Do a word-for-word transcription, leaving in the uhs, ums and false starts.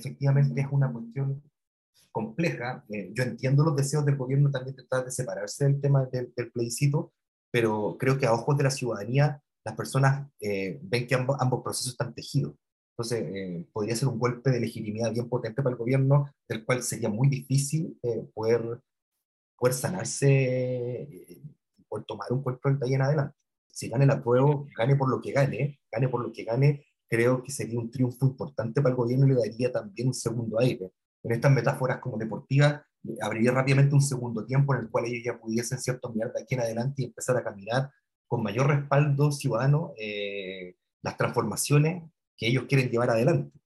efectivamente es una cuestión compleja. Eh, yo entiendo los deseos del gobierno también de tratar de separarse del tema del, del plebiscito, pero creo que a ojos de la ciudadanía las personas eh, ven que ambos, ambos procesos están tejidos. Entonces, eh, podría ser un golpe de legitimidad bien potente para el gobierno, del cual sería muy difícil eh, poder, poder sanarse, eh, poder tomar un control de ahí en adelante. Si gane el apruebo, gane por lo que gane, gane por lo que gane, creo que sería un triunfo importante para el gobierno y le daría también un segundo aire. En estas metáforas como deportivas, eh, abriría rápidamente un segundo tiempo en el cual ellos ya pudiesen, cierto, mirar de aquí en adelante y empezar a caminar con mayor respaldo ciudadano eh, las transformaciones que ellos quieren llevar adelante.